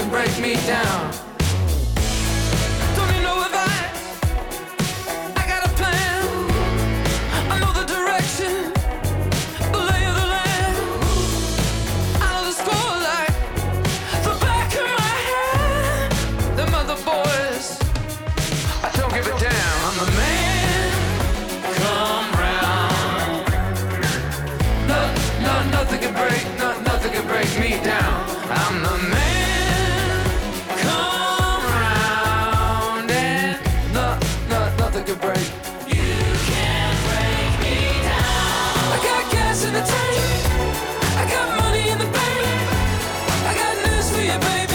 can break me down. Don't need no advice, I got a plan. I know the direction, the lay of the land. I know the score like the back of my hand. Them other boys, I don't give a damn. I'm the man, come round. Nothing can break, nothing can break me down. I'm the man, come round, and nothing can break. You can't break me down. I got gas in the tank, I got money in the bank, I got news for you, baby.